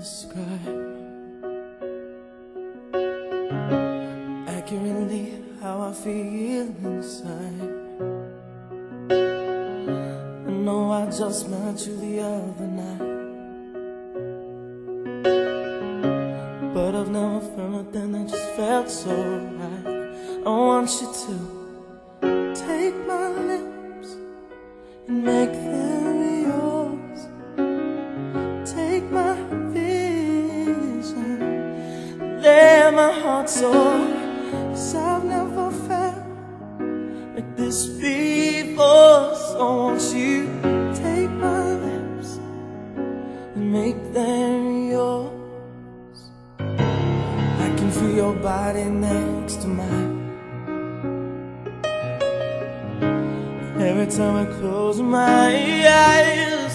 describe accurately how I feel inside. I know I just met you the other night, but I've never felt nothing that just felt so right. I want you to take my lips and make them yours. Take my vision, lay my heart sore, 'cause I've never felt like this before. So won't you take my lips and make them yours. I can feel your body next to mine. Every time I close my eyes,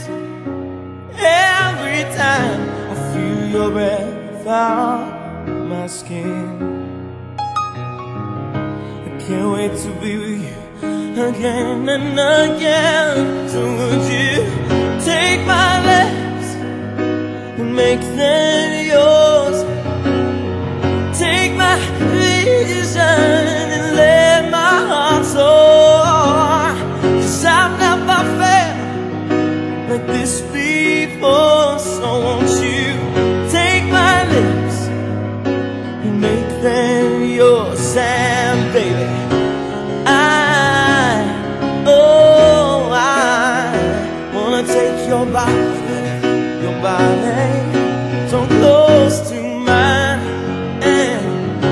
every time I feel your breath on my skin. I can't wait to be with you again and again. So would you take my lips and make them yours. Take my vision and let my heart soar, 'cause I've never felt like this before. So won't you take my lips and make them yours. And baby, I wanna take your body so close to mine. And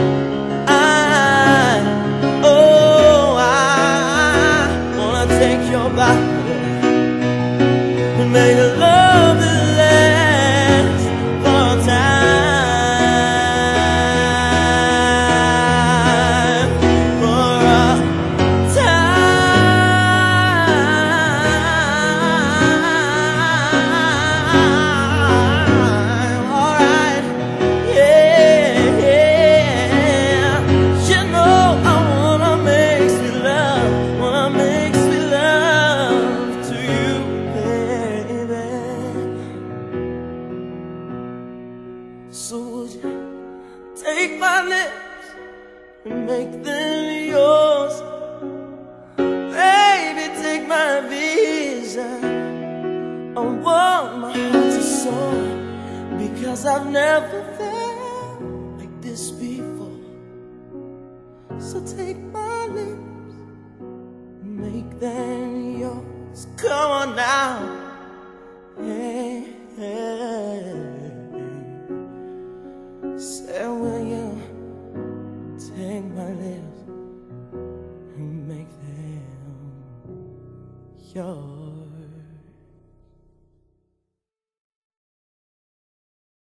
I wanna take your body and make a love that lasts for a time, for a time. Alright, yeah, yeah. You know I wanna make sweet love, to you, baby. So would you take my lips and make them yours? Baby, take my vision. I want my heart to soar, because I've never felt like this before. So take my lips and make them yours. Come on now, hey, hey. Say, will you take my lips and make them yours?